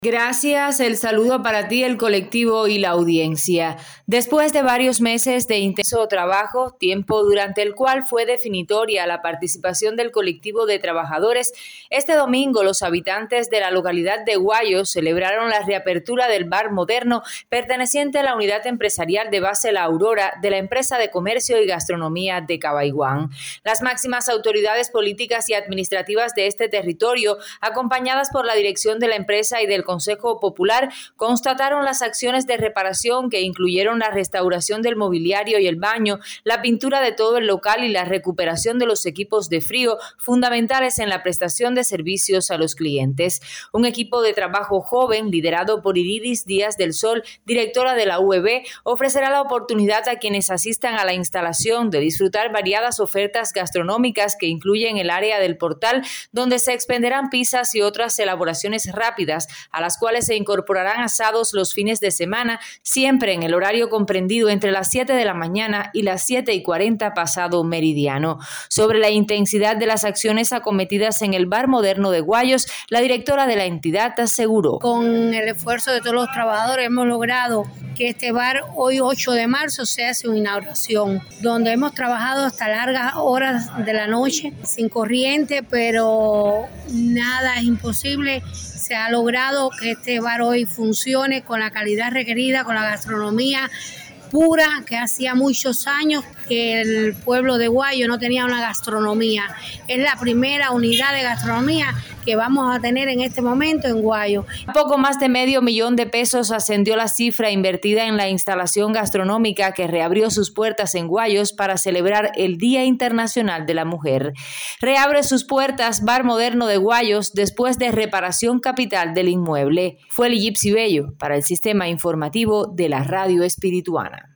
Gracias, el saludo para ti, el colectivo y la audiencia. Después de varios meses de intenso trabajo, tiempo durante el cual fue definitoria la participación del colectivo de trabajadores, este domingo los habitantes de la localidad de Guayos celebraron la reapertura del bar moderno perteneciente a la unidad empresarial de base La Aurora de la empresa de comercio y gastronomía de Cabaiguán. Las máximas autoridades políticas y administrativas de este territorio, acompañadas por la dirección de la empresa y del Consejo Popular, constataron las acciones de reparación que incluyeron la restauración del mobiliario y el baño, la pintura de todo el local y la recuperación de los equipos de frío fundamentales en la prestación de servicios a los clientes. Un equipo de trabajo joven, liderado por Iridis Díaz del Sol, directora de la UEB, ofrecerá la oportunidad a quienes asistan a la instalación de disfrutar variadas ofertas gastronómicas que incluyen el área del portal, donde se expenderán pizzas y otras elaboraciones rápidas, a las cuales se incorporarán asados los fines de semana, siempre en el horario comprendido entre las 7 de la mañana y las 7:40 pasado meridiano. Sobre la intensidad de las acciones acometidas en el bar moderno de Guayos, la directora de la entidad aseguró: con el esfuerzo de todos los trabajadores hemos logrado que este bar hoy 8 de marzo sea su inauguración, donde hemos trabajado hasta largas horas de la noche sin corriente, pero nada es imposible. Se ha logrado que este bar hoy funcione con la calidad requerida, con la gastronomía pura, que hacía muchos años que el pueblo de Guayos no tenía una gastronomía. Es la primera unidad de gastronomía que vamos a tener en este momento en Guayos. Poco más de $500,000 ascendió la cifra invertida en la instalación gastronómica que reabrió sus puertas en Guayos para celebrar el Día Internacional de la Mujer. Reabre sus puertas Bar Moderno de Guayos después de reparación capital del inmueble. Fue Ligipsi Bello para el Sistema Informativo de la Radio Espirituana.